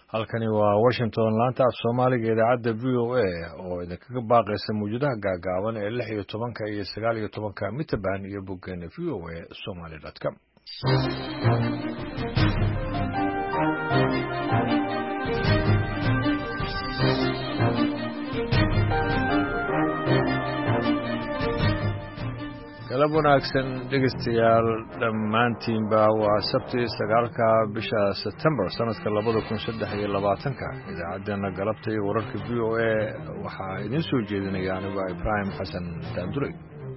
halkani waa Washington laanta af Soomaaliga idaacadda VOA oo idinkaga baaqaysa muujadaha gaagaaban ee 16 iyo 19 mitabaan iyo boggeena voasomali.com. galab wanaagsan dhegeystayaal dhammaantiinba waa sabti 9 bisha September sanadka 2023 idaacaddeenna galabta iyo wararka VOA waxaa idin soo jeedinaya anigu Ibrahim Xasan Daandure.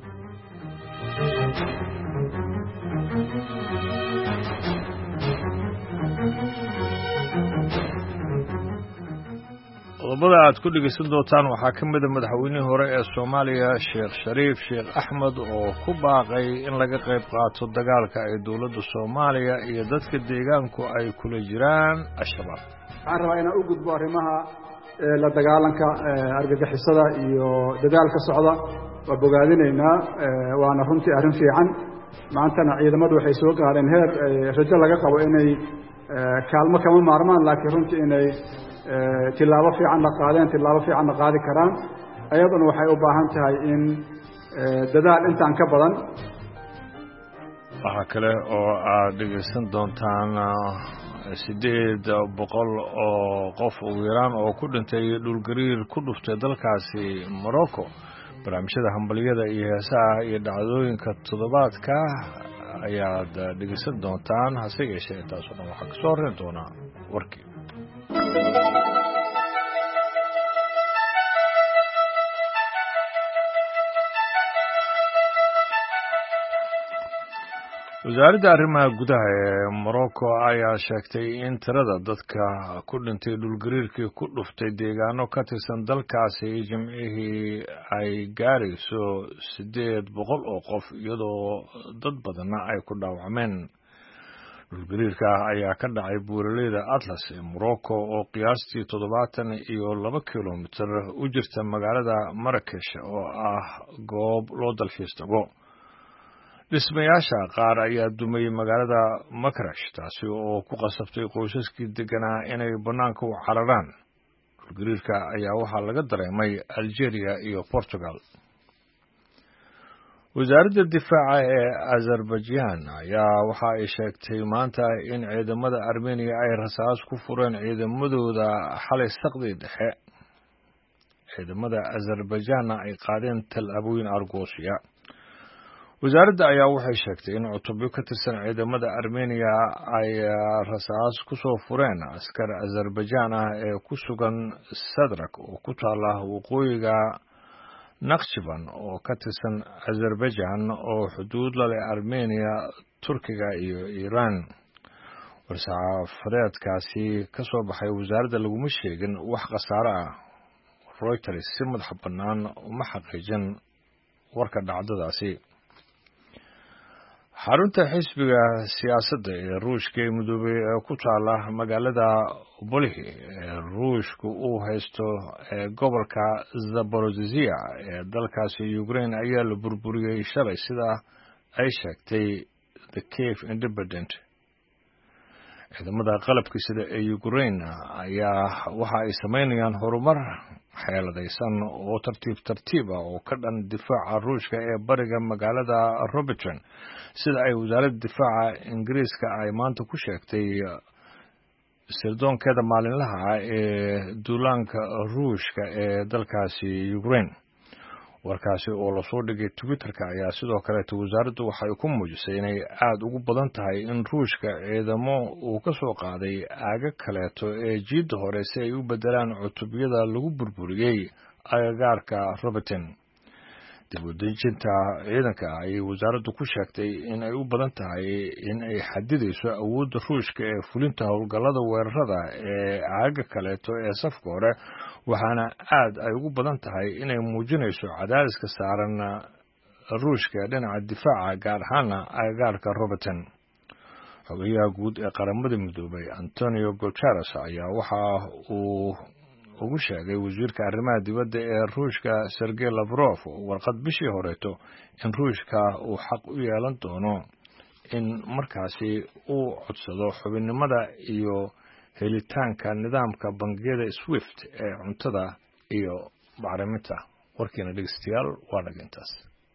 qodobada aad ku dhegeysan doontaan waxaa ka mid ah madaxweynihii hore ee Soomaaliya Sheekh Shariif Sheekh Axmed oo ku baaqay in laga qayb qaato dagaalka ay dawladda Soomaaliya iyo dadka deegaanku ay kula jiraan Al-Shabaab. waxaan rabaa inaan u gudbo arrimaha la dagaalanka argagixisada iyo dadaalka socda waa bogaadinaynaa waana runtii arrin fiican maantana ciidamadu waxay soo gaareen heer rajo laga qabo inay kaalmo kama maarmaan laakiin runtii inay tilaabo fiican la qaadeen tilaabo fiican la qaadi karaan ayaduna waxay u baahan tahay in dadaal intaan ka badan. waxa kale oo aad dhegeysan doontaan 800 oo qof ugu yaraan oo ku dhintay dhulgariir ku dhuftay dalkaasi Morocco. barnaamijyada hambaliyada iyo heesaha iyo dhacdooyinka toddobaadka ayaad dhegeysan doontaan hase yeeshee intaasoo dhan waxaa kasoo horreyn doonaa warkii. wasaaradda arrimaha gudaha ee Morocco ayaa sheegtay in tirada dadka ku dhintay dhulgariirkii ku dhuftay deegaano ka tirsan dalkaasi jimcihii ay gaarayso 800 oo qof iyadoo dad badanna ay ku dhaawacmeen. dhulgariirka ayaa ka dhacay buuraleyda Atlas ee Morocco oo qiyaastii 72 kilomitir u jirta magaalada Marrakesh oo ah goob loo dalxiis tago. dhismayaasha qaar ayaa dumay magaalada Marrakesh taasi oo ku qasabtay qoysaskii deganaa inay bannaanka u cararaan. dhulgariirka ayaa waxaa laga dareemay Algeria iyo Portugal. wasaaradda difaaca ee Azerbaijan ayaa waxa ay sheegtay maanta in ciidamada Armenia ay rasaas ku fureen ciidamadooda xalay saqdi dhexe. ciidamada Azerbaijan ay qaadeen tallaabooyin argoosiya. wasaaradda ayaa waxay sheegtay in cutubyo ka tirsan ciidamada Armenia ay rasaas ku soo fureen askar Azerbaijan ah ee ku sugan Sadrak oo ku taala waqooyiga Nakhchivan oo ka tirsan Azerbaijan oo xuduud la leh Armenia, Turkiga iyo Iran. warsafareedkaasi ka soo baxay wasaaradda laguma sheegin wax khasaare ah. Reuters si madax bannaan uma xaqiijin warka dhacdadaasi. xarunta xisbiga siyaasadda ee Ruushka ee midoobay ee ku taala magaalada Bolhi ee Ruushku uu haysto ee gobolka Zaporozhye ee dalkaasi Ukraine ayaa la burburiyay shalay sida ay sheegtay The Kyiv Independent. ciidamada qalabka sida ee Ukraine ayaa waxa ay sameynayaan horumar xeeladaysan oo tartiib oo ka dhan difaaca Ruushka ee bariga magaalada Robertson sida ay wasaaradda difaaca Ingiriiska ay maanta ku sheegtay sirdoonkeeda maalinlaha ah ee duulaanka Ruushka ee dalkaasi Ukraine. warkaasi oo la soo dhigay Twitter-ka ayaa sidoo kale wasaaraddu waxay ku muujisay inay aad ugu badan tahay in Ruushka ciidamo uu ka soo qaaday aaga kaleeto ee jiidda hore si ay u bedelaan cutubyada lagu burburiyey agagaarka Robertson. dib u dejinta ciidanka ayay wasaaraddu ku sheegtay in ay u badan tahay in ay xadidayso awoodda Ruushka ee fulinta howlgallada weerarada ee aaga kaleeto ee safka hore waxaana aad ay ugu badan tahay inay muujinayso cadaadiska saaran Ruushka dhinaca difaaca gaar ahaan agagaarka Robertson. xogayaha guud ee qaramada midoobay Antonio Guterres ayaa waxa uu ugu sheegay wasiirka arrimaha dibadda ee Ruushka Sergey Lavrov warqad bishii horeeto in Ruushka uu xaq u yeelan doono in markaasi uu codsado xubinnimada iyo helitaanka nidaamka bangiyada Swift ee cuntada iyo bacriminta. warkiina dhegeystayaal waa dhagintaas.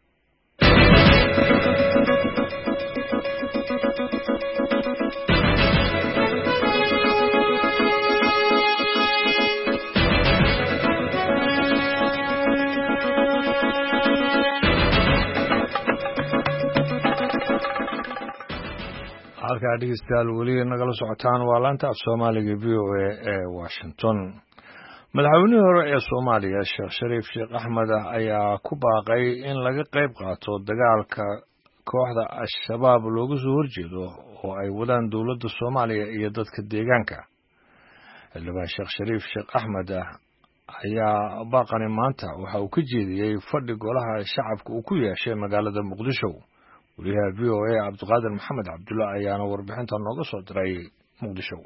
halkaa dhegeystayaal weli nagala socotaan waa laanta af Soomaaliga VOA ee Washington. madaxweynihii hore ee Soomaaliya Sheekh Shariif Sheekh Axmed ayaa ku baaqay in laga qayb qaato dagaalka kooxda Al-Shabaab looga soo horjeedo oo ay wadaan dowladda Soomaaliya iyo dadka deegaanka. xildhibaan Sheekh Shariif Sheekh Axmed ayaa baaqani maanta waxa uu ka jeediyey fadhi golaha shacabka uu ku yeeshay magaalada Muqdisho. wariyaha VOA Cabdiqaadir Maxamed Cabdulla ayaana warbixinta nooga soo diray Muqdisho.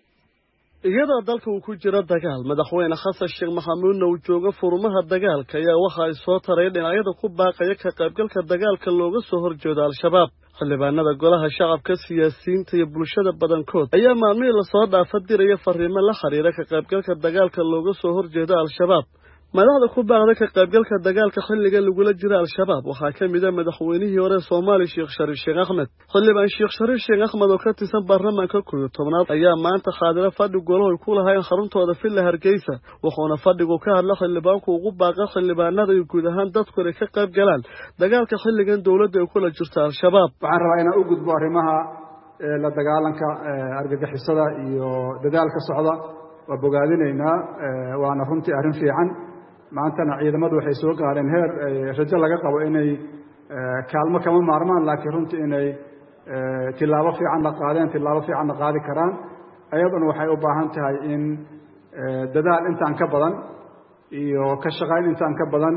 iyadoo dalka uu ku jiro dagaal madaxweyne Xasan Sheekh Maxamuud uu joogo furmaha dagaalka ayaa waxa ay soo taray dhinacyada ku baaqaya ka qaybgalka dagaalka looga soo horjeedo Al-Shabaab. xildhibaanada golaha shacabka siyaasiyiinta iyo bulshada badankood ayaa maalmihii la soo dhaafay diraya fariimo la xiriira ka qaybgalka dagaalka looga soo horjeedo Al-Shabaab. madaxda ku baaqday ka qaybgalka dagaalka xilliga lagula jiro Al-Shabaab waxaa ka mid ah madaxweynihii hore Soomaaliya Sheekh Shariif Sheekh Axmed. xildhibaan Sheekh Shariif Sheekh Axmed oo ka tirsan baarlamaanka 11aad ayaa maanta xaadira fadhi golaha ku lahayn xaruntooda Villa Hargeysa wuxuuna fadhigu ka hadlay xildhibaanku ugu baaqay xildhibaanada iyo guud ahaan dadku ay ka qayb galaan dagaalka xilligan dawladda ay kula jirto Al-Shabaab. waxaan rabaa inaan u gudbo arrimaha la dagaalanka argagixisada iyo dadaalka socda waa bogaadinaynaa waana runtii arrin fiican. maantana ciidamadu waxay soo gaareen heer rajo laga qabo inay kaalmo kama maarmaan laakiin runtii inay tilaabo fiican la qaadeen tilaabo fiican la qaadi karaan. ayaduna waxay u baahan tahay in dadaal intaan ka badan iyo ka shaqayn intaan ka badan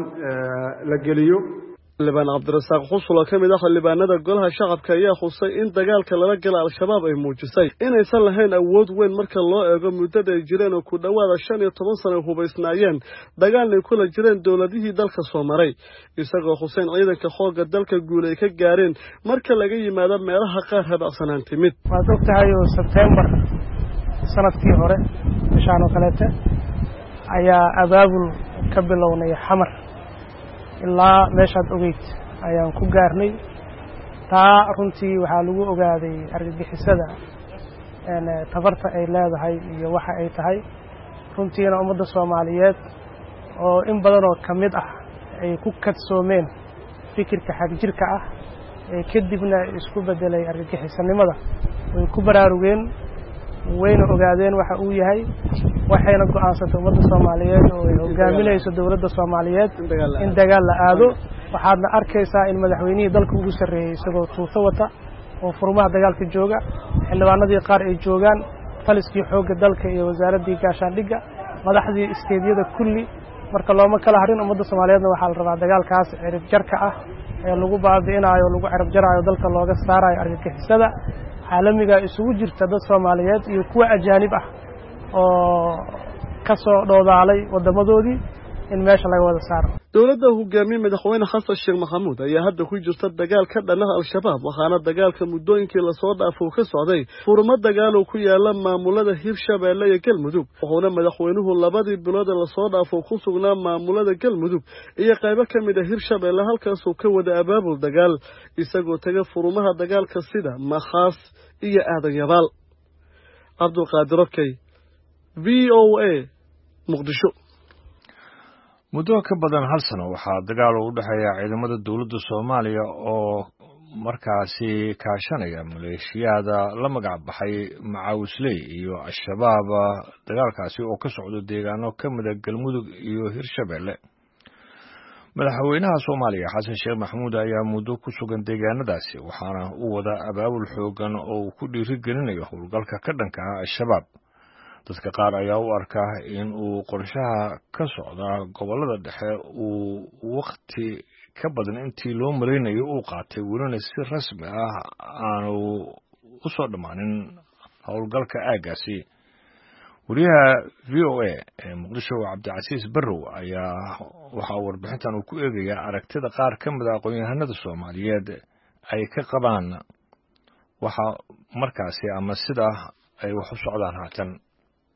la geliyo. xildhibaan Cabdirasaaq Xusul oo ka mid ah xildhibaanada golaha shacabka ayaa xusay in dagaalka lala gala Al-Shabaab ay muujisay inaysan lahayn awood weyn marka loo eego muddada ay jireen oo ku dhawaada 15 sano hubaysnaayeen dagaalna kula jireen dawladihii dalka soo maray. isagoo xuseen ciidanka xoogga dalka guul ay ka gaareen marka laga yimaado meelaha qaar habacsanaan timid. waad ogtahay oo September sanadkii hore bishaan oo kaleete ayaa abaabul ka bilownay xamar ilaa meeshaad ogeyd ayaan ku gaarnay. taa runtii waxaa lagu ogaaday argagixisada tabarta ay leedahay iyo waxa ay tahay. runtiina ummadda Soomaaliyeed oo in badan oo ka mid ah ay ku kadsoomeen fikirka xagjirka ah ee kadibna isku bedelay argagixisanimada way ku baraarugeen wayna ogaadeen waxa uu yahay waxayna go'aansatay ummadda Soomaaliyeed oo ay hogaaminayso dawladda Soomaaliyeed in dagaal la aado. waxaadna arkaysaa in madaxweynihii dalka ugu sareeyay isagoo tuuto wata oo furmaha dagaalka jooga xildhibaanadii qaar ay joogaan taliskii xoogga dalka iyo wasaaradii gaashaandhigga madaxdii isteediyada kulli marka looma kala harin ummadda Soomaaliyeedna waxaa la rabaa dagaalkaas cirib jarka ah ee lagu baabi'inayo lagu cirib jarayo dalka looga saarayo argagixisada caalamiga isugu jirta dad Soomaaliyeed iyo kuwa ajaanib ah oo ka soo dhoodaalay wadamadoodii in meesha laga wada saaro. dawladda hogaamiye madaxweyne Xasan Sheekh Maxamuud ayaa hadda ku jirta dagaal ka dhan ah Al-Shabaab waxaana dagaalka muddooyinkii la soo dhaafay ka socday furmo dagaal oo ku yaala maamulada Hirshabeelle iyo Galmudug. wuxuuna madaxweynuhu labadii bilood la soo dhaafay ku sugnaa maamulada Galmudug iyo qaybo ka mid ah Hirshabeelle halkaas oo ka wada abaabul dagaal isagoo taga furmaha dagaalka sida Maxaas iyo Aadan Yabaal. Cabdiqaadir Okey VOA Muqdisho. muddo ka badan hal sano waxaa dagaal u dhaxeeya ciidamada dawladda Soomaaliya oo markaasi kaashanaya maleeshiyada la magac baxay Macaawisley iyo Al-Shabaab. dagaalkaasi oo ka socdo deegaano ka mid ah Galmudug iyo Hirshabeelle. madaxweynaha Soomaaliya Xasan Sheekh Maxamuud ayaa muddo ku sugan deegaanadaasi waxaana uu wada abaabul xoogan oo ku dhiirigelinayo howlgalka ka dhanka ah Al-Shabaab. dadka qaar ayaa u arkaa in uu qorshaha ka socda gobolada dhexe uu waqti ka badan intii loo malaynayo uu qaatay welina si rasmi ah aanu u soo dhammaanin howlgalka aaggaasi. wariyaha VOA ee Muqdisho Cabdicasiis Barrow ayaa waxa uu warbixintan uu ku eegayaa aragtida qaar ka mid ah aqoon-yahanada Soomaaliyeed ay ka qabaan waxa markaasi ama sida ay wax u socdaan haatan.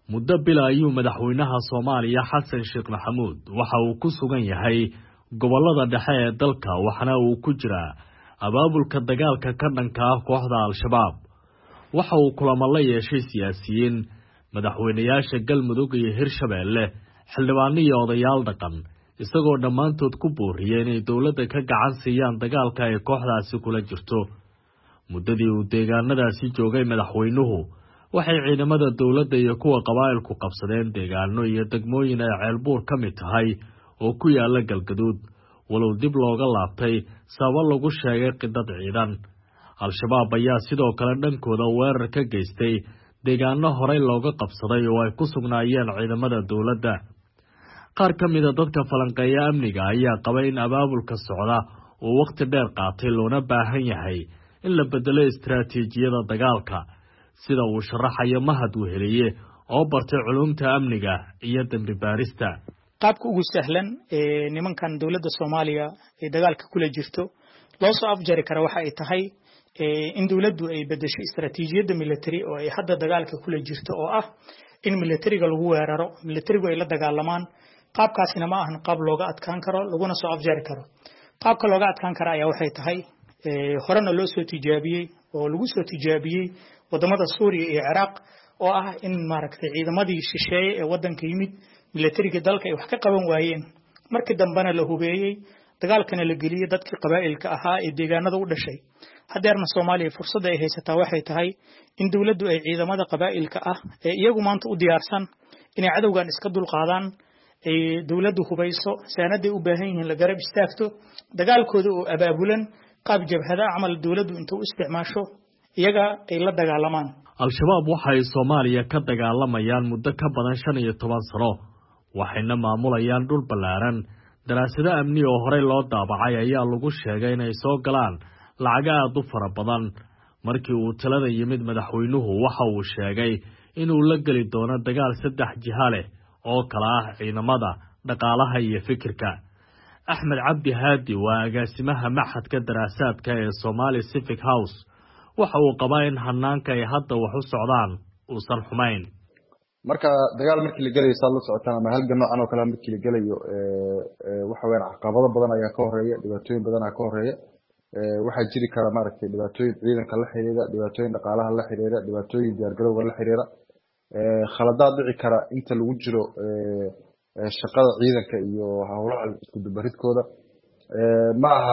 muddo bil ayuu madaxweynaha Soomaaliya Xasan Sheekh Maxamuud waxa uu ku sugan yahay gobolada dhexe ee dalka waxana uu ku jiraa abaabulka dagaalka ka dhanka ah kooxda Al-Shabaab waxa uu kulamo la yeeshay siyaasiyiin madaxweynayaasha Galmudug iyo Hirshabeelle xildhibaano iyo odayaal dhaqan isagoo dhammaantood ku booriyay inay dawladda ka gacan siiyaan dagaalka ay kooxdaasi kula jirto muddadii uu deegaanadaasi joogay madaxweynuhu waxay ciidamada dawladda iyo kuwa qabaa'ilku qabsadeen deegaano iyo degmooyin ay ceelbuur ka mid tahay oo ku yaala Galgaduud walow dib looga laabtay sabab lagu sheegay qidad ciidan Al-Shabaab ayaa sidoo kale dhankooda weerar ka geystay deegaano horey looga qabsaday oo ay ku sugnaayeen ciidamada dawladda qaar ka mid ah dadka falanqeeya amniga ayaa qabay in abaabulka socda oo waqti dheer qaatay loona baahan yahay in la bedelo istiraatiijiyada dagaalka sida uu sharaxayo Mahad Weheliye oo bartay culumta amniga iyo dambi baarista qaabka ugu sahlan nimankan dawladda Soomaaliya ee dagaalka kula jirto loo soo afjari kara waxa ay tahay in dawladdu ay bedesho istiraatiijiyada military oo ay hadda dagaalka kula jirto oo ah in militariga lagu weeraro militarigu ay la dagaalamaan qaabkaasina ma ahan qaab looga adkaan karo laguna soo afjari karo qaabka looga adkaan kara ayaa waxay tahay horena loo soo tijaabiyay oo lagu soo tijaabiyay wadamada Suuriya iyo Ciraaq oo ah in maaragtay ciidamadii shisheeye ee wadanka yimid militariga dalka ay wax ka qaban waayeen markii dambana la hubeeyay dagaalkana la geliyay dadkii qabaa'ilka ahaa ee deegaanada u dhashay hadeerna Soomaaliya fursad ay haysataa waxay tahay in dawladdu ay ciidamada qabaa'ilka ah ee iyagu maanta u diyaarsan inay cadawgan iska dul qaadaan ay dawladdu hubayso saanaday u baahan yihiin la garab istaagto dagaalkooda oo abaabulan qaab jabhada amal dawladdu intuu isticmaasho iyaga ay la dagaalamaan Al-Shabaab waxay Soomaaliya ka dagaalamayaan muddo ka badan 15 sano waxayna maamulayaan dhul ballaaran daraasado amni oo horey loo daabacay ayaa lagu sheegay inay soo galaan lacag aad u fara badan markii uu talada yimid madaxweynuhu waxa uu sheegay inuu la gali doono dagaal 3 jiha leh oo kala ah ciidamada dhaqaalaha iyo fikirka Axmed Cabdi Haadi waa agaasimaha maxadka daraasaadka ee Somali Civic House waxa uu qabaa in hanaanka ay hadda wax u socdaan uu san xumayn marka dagaal markii la galayo saad la socotaan ama halgan noocan oo kale markii la galayo waxa weyn caqabado badan ayaa ka horeeya dhibaatooyin badan ayaa ka horeeya waxa jiri kara maaragtay dhibaatooyin ciidanka la xiriira dhibaatooyin dhaqaalaha la xiriira dhibaatooyin diyaar garowga la xiriira khaladaad dhici kara inta lagu jiro shaqada ciidanka iyo hawlaha isku dubaridkooda ma aha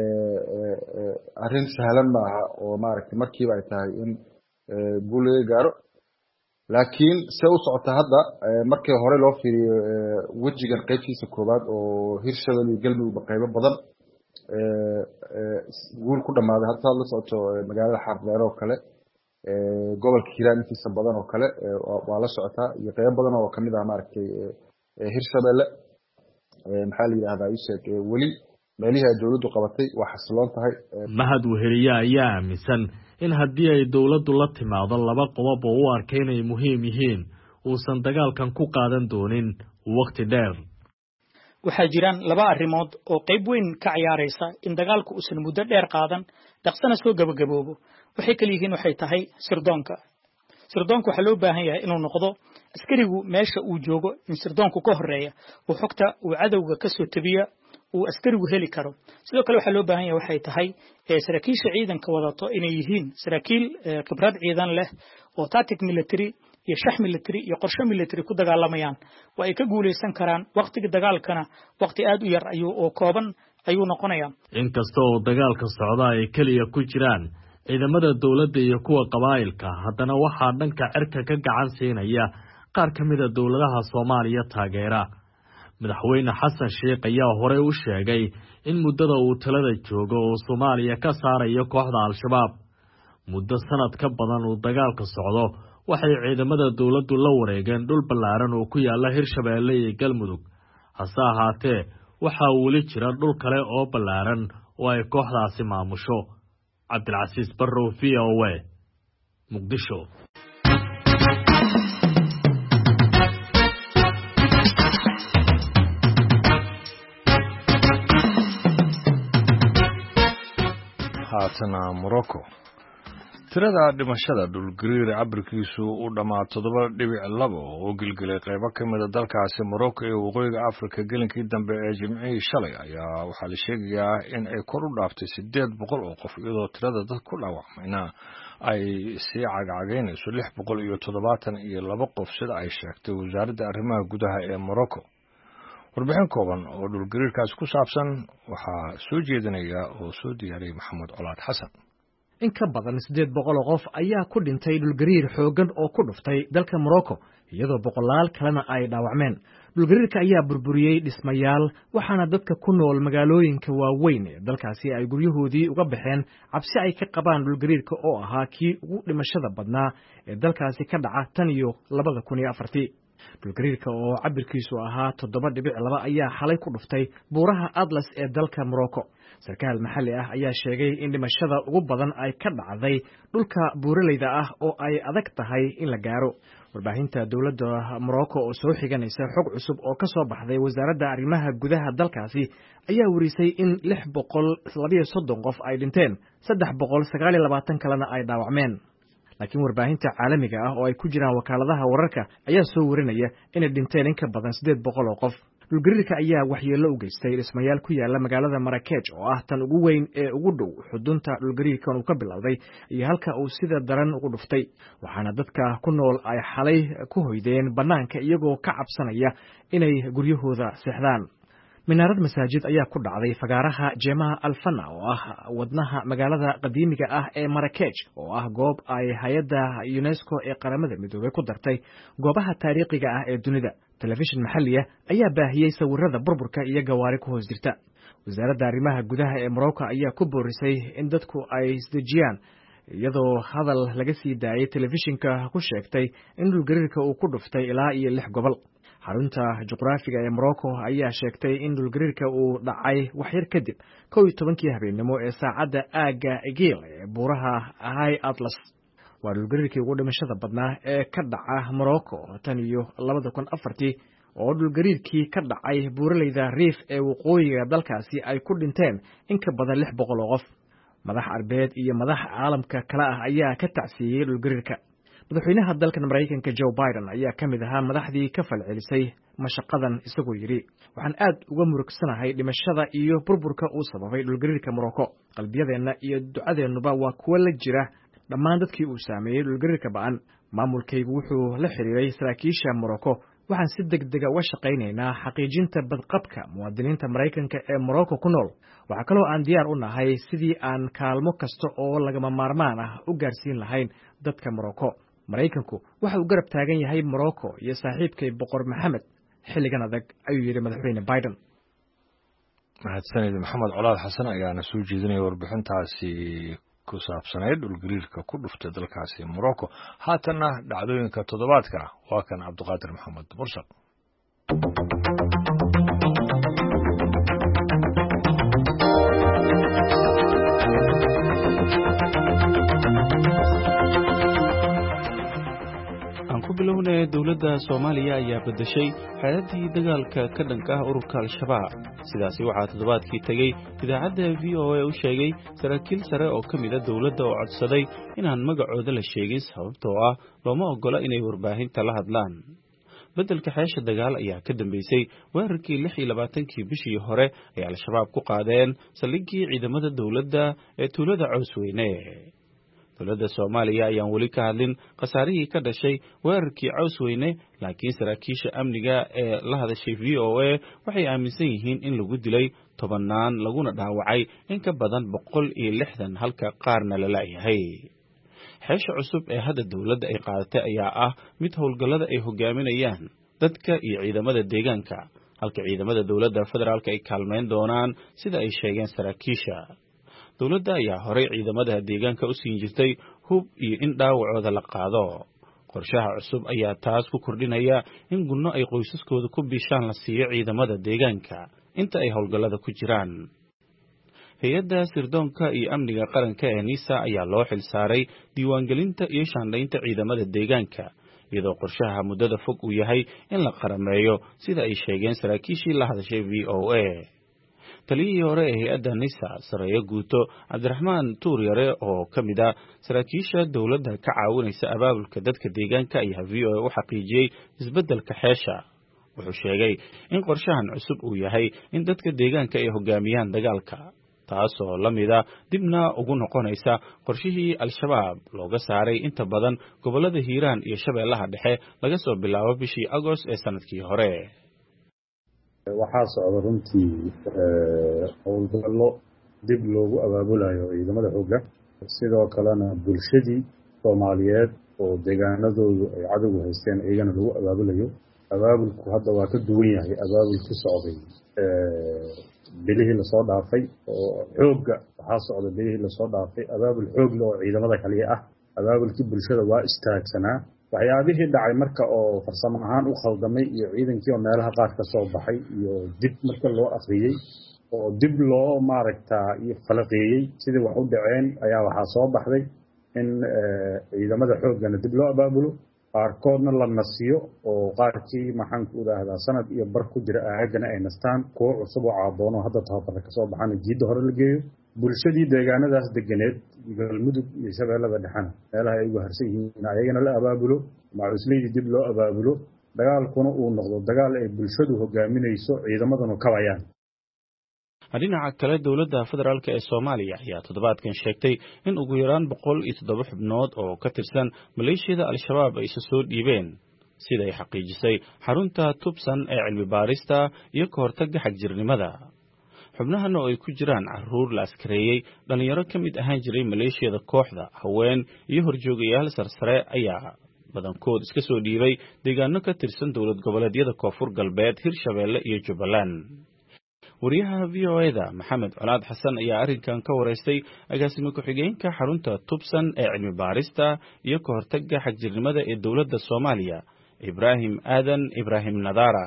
arrin sahlan ma aha oo maaragtay markiiba ay tahay in guul laga gaaro laakiin se u socota hadda markii hore loo fiiriyo wejigan qaybtiisa koobaad oo Hirshabeelle iyo Galmudug qaybo badan guul ku dhamaaday hadda la socoto magaalada Xardheer oo kale gobolka Hiiraan intiisa badan oo kale waa la socotaa iyo qaybo badan oo kamid ah maaragtay Hirshabeelle maxaa la yiraahdaa isheeg wali meelaha dawladdu qabatay waa xasiloon tahay Mahad Weheliye ayaa aaminsan in haddii ay dawladdu la timaado laba qodob oo u arkay inay muhiim yihiin uusan dagaalkan ku qaadan doonin waqti dheer waxaa jiraan laba arrimood oo qayb weyn ka ciyaaraysa in dagaalku uusan muddo dheer qaadan dhaqsana soo gabagaboobo waxay kale yihiin waxay tahay sirdoonka waxa loo baahan yahay inuu noqdo askarigu meesha uu joogo in sirdoonku ka horeeya oo xogta uu cadawga ka soo tabiya uu askarigu heli karo sidoo kale waxa loo baahan yahay waxay tahay saraakiisha ciidanka wadato inay yihiin saraakiil khibrad ciidan leh oo tactic military iyo shax military iyo qorshe military ku dagaalamayaan waa ay ka guuleysan karaan waqtiga dagaalkana waqti aad u yar oo kooban ayuu noqonayaa inkastoo dagaalka socda ay kaliya ku jiraan ciidamada dawladda iyo kuwa qabaa'ilka haddana waxaa dhanka cirka ka gacan siinaya qaar ka mid ah dawladaha Soomaaliya taageera madaxweyne Xasan Sheekh ayaa hore u sheegay in muddada uu talada joogo oo Soomaaliya ka saarayo kooxda Al-Shabaab muddo sanad ka badan uu dagaalka socdo waxay ciidamada dawladdu la wareegeen dhul ballaaran oo ku yaala Hirshabeelle iyo Galmudug hase ahaatee waxa uu weli jira dhul kale oo ballaaran oo ay kooxdaasi maamusho Cabdilcasiis Barrow VOA Muqdisho haatana Morocco tirada dhimashada dhulgariir cabirkiisu u dhammaa 7.2 oo gilgilay qaybo ka mid ah dalkaasi Morocco ee waqooyiga Afrika gelinkii dambe ee Jimcihii shalay ayaa waxaa la sheegayaa in ay kor u dhaaftay 800 oo qof iyadoo tirada dad ku dhaawacmayna ay sii cagcageynayso 672 qof sida ay sheegtay wasaaradda arrimaha gudaha ee Morocco. warbixin kooban oo dhulgariirkaas ku saabsan waxaa soo jeedinaya oo soo diyaariyay Maxamed Colaad Xasan. in ka badan 800 qof ayaa ku dhintay dhulgariir xoogan oo ku dhuftay dalka Morocco iyadoo boqolaal kalena ay dhaawacmeen. dhulgariirka ayaa burburiyay dhismayaal waxaana dadka ku nool magaalooyinka waaweyn ee dalkaasi ay guryahoodii uga baxeen cabsi ay ka qabaan dhulgariirka oo ahaa kii ugu dhimashada badnaa ee dalkaasi ka dhaca tan iyo 2004. dhulgariirka oo cabirkiisu ahaa 7.2 ayaa xalay ku dhuftay buuraha Atlas ee dalka Morocco. sarkaal maxalli ah ayaa sheegay in dhimashada ugu badan ay ka dhacday dhulka buuraleyda ah oo ay adag tahay in la gaaro. warbaahinta dowladda Morocco oo soo xiganaysa xog cusub oo ka soo baxday wasaaradda arrimaha gudaha dalkaasi ayaa warisay in 632 qof ay dhinteen 329 kalena ay dhaawacmeen. laakiin warbaahinta caalamiga ah oo ay ku jiraan wakaaladaha wararka ayaa soo warinaya inay dhinteen in ka badan 800 oo qof. dhulgariirka ayaa waxyeello u geystay dhismayaal ku yaala magaalada Marrakech oo ah tan ugu weyn ee ugu dhow xudunta dhulgariirkan uu ka bilowday iyo halka uu sida daran ugu dhuftay. waxaana dadka ku nool ay xalay ku hoydeen bannaanka iyagoo ka cabsanaya inay guryahooda seexdaan. minaarad masaajid ayaa ku dhacday fagaaraha Jemaa Al-Fana oo ah wadnaha magaalada qadiimiga ah ee Marrakech oo ah goob ay hay'adda UNESCO ee qaramada midoobay ku dartay goobaha taariikhiga ah ee dunida. telefishin maxalliya ayaa baahiyay sawirrada burburka iyo gawaari ku hoos jirta. wasaaradda arrimaha gudaha ee Morocco ayaa ku boorisay in dadku ay isdejiyaan iyadoo hadal laga sii daayay telefishinka ku sheegtay in dhulgariirka uu ku dhuftay ilaa iyo 6 gobol. xarunta juqraafiga ee Morocco ayaa sheegtay in dhulgariirka uu dhacay wax yar kadib 12 habeenimo ee saacadda aaga Egil ee buuraha High Atlas. waa dhulgariirkii ugu dhimashada badnaa ee ka dhaca Morocco tan iyo 2004 oo dhulgariirkii ka dhacay buuraleyda Rif ee waqooyiga dalkaasi ay ku dhinteen in ka badan 600 qof. madax arbeed iyo madax caalamka kale ah ayaa ka tacsiiyay dhulgariirka. madaxweynaha dalkan Mareykanka Joe Biden ayaa ka mid ahaa madaxdii ka falcelisay mashaqadan isagoo yiri waxaan aad uga murugsanahay dhimashada iyo burburka uu sababay dhulgariirka Morocco. qalbiyadeenna iyo ducadeennuba waa kuwa la jira dhammaan dadkii uu saameeyay dhulgariirka ba'an. maamulkaygu wuxuu la xiriiray saraakiisha Morocco waxaan si degdeg ah uga shaqaynaynaa xaqiijinta badqabka muwaadiniinta Mareykanka ee Morocco ku nool. waxa kaloo aan diyaar u nahay sidii aan kaalmo kasta oo lagama maarmaan ah u gaarsiin lahayn dadka Morocco. Mareykanku waxa uu garab taagan yahay Morocco iyo saaxiibkay Boqor Maxamed xilligan adag ayuu yiri madaxweyne Biden. mahadsanid Maxamed Colaad Xasan ayaana soo jeedinaya warbixintaasi ku saabsanayd dhulgariirka ku dhuftay dalkaasi Morocco. haatana dhacdooyinka toddobaadka waa kan Cabdiqaadir Maxamed Mursal. bilowna dawladda Soomaaliya ayaa bedeshay xeeladii dagaalka ka dhanka ah ururka Al-Shabaab. sidaasi waxaa toddobaadkii tagay idaacadda VOA u sheegay saraakiil sare oo ka mid ah dawladda oo codsaday inaan magacooda la sheegin sababtoo ah looma ogola inay warbaahinta la hadlaan. bedelka xeesha dagaal ayaa ka dambeysay weerarkii 26kii bishii hore ay Al-Shabaab ku qaadeen saldhiggii ciidamada dawladda ee tuulada Cawsweyne. dawladda Soomaaliya ayaan weli ka hadlin khasaarihii ka dhashay weerarkii Cawsweyne, laakiin saraakiisha amniga ee la hadashay VOA waxay aaminsan yihiin in lagu dilay 10 laguna dhaawacay in ka badan 160 halka qaarna la laayahay. xeesha cusub ee hadda dawladda ay qaadatay ayaa ah mid howlgallada ay hogaaminayaan dadka iyo ciidamada deegaanka, halka ciidamada dawladda federaalka ay kaalmeyn doonaan sida ay sheegeen saraakiisha. dawladda ayaa horey ciidamada deegaanka u siin jirtay hub iyo in dhaawacooda la qaado. qorshaha cusub ayaa taas ku kordhinaya in gunno ay qoysaskooda ku biishaan la siiyo ciidamada deegaanka inta ay howlgallada ku jiraan. hay-adda sirdoonka iyo amniga qaranka ee NISA ayaa loo xilsaaray diiwaangelinta iyo shaandhaynta ciidamada deegaanka, iyadoo qorshaha muddada fog uu yahay in la qarameeyo sida ay sheegeen saraakiishii la hadashay VOA. taliyihii hore ee hay-adda nisa sareeyo guuto cabdiraxmaan tuuryare oo ka mid ah saraakiisha dowladda ka caawinaysa abaabulka dadka deegaanka ayaa v o a u xaqiijiyey isbeddelka xeesha. wuxuu sheegay in qorshahan cusub uu yahay in dadka deegaanka ay hogaamiyaan dagaalka, taasoo la mida dibna ugu noqonaysa qorshihii al-shabaab looga saaray inta badan gobollada hiiraan iyo shabeellaha dhexe laga soo bilaabo bishii agost ee sanadkii hore. waxaa socda runtii howlgallo dib loogu abaabulayo ciidamada xoogga, sidoo kalena bulshadii Soomaaliyeed oo deegaanadoodu ay cadowgu haysteen iyagana lagu abaabulayo. abaabulku hadda waa ka duwan yahay abaabulkii socday bilihii lasoo dhaafay, oo xoogga waxaa socda bilihii lasoo dhaafay abaabul xoog leh oo ciidamada kaliya ah. abaabulkii bulshada waa istaagsanaa. waxyaabihii dhacay marka oo farsamo ahaan u khaldamay iyo ciidankii oo meelaha qaar ka soo baxay iyo dib marka loo akhriyey oo dib loo iyo falaqeeyey sidii wax u dhaceen ayaa waxaa soo baxday in ciidamada xooggana dib loo abaabulo, qaarkoodna la nasiyo oo qaarkii maxaanku idhaahdaa sanad iyo bar ku jira aagana ay nastaan, kuwo cusub oo caadoon oo hadda tababarka kasoo baxana jiidda hore la geeyo. bulshadii deegaanadaas deganeed galmudug iyo shabeellada dhexena meelaha ay ugu harsan yihiin ayagana la abaabulo, macuusleydii dib loo abaabulo, dagaalkuna uu noqdo dagaal ay bulshadu hogaaminayso, ciidamaduna kabayaan. dhinaca kale dowladda federaalk ee Soomaaliya ayaa toddobaadkan sheegtay in ugu yaraan 107 xubnood oo ka tirsan maleeshiyada al-shabaab ay soo dhiibeen, sida ay xaqiijisay xarunta Tubsan ee cilmi baarista iyo ka hortagga xagjirnimada. xubnahan oo ay ku jiraan caruur la askareeyay, dhalinyaro ka mid ahaan jiray maleeshiyada kooxda, haween iyo horjoogayaal sarsare ayaa badankood iska soo dhiibay deegaano ka tirsan dowlad goboleedyada Koonfur Galbeed, Hirshabeelle iyo Jubbaland. wariyaha VOA-da Maxamed Colaad Xasan ayaa arrinkan ka wareystay agaasime ku-xigeenka xarunta Tubsan ee cilmi baarista iyo ka hortagga xagjirnimada ee dowladda Soomaaliya, Ibraahim Aadan Ibraahim Nadara.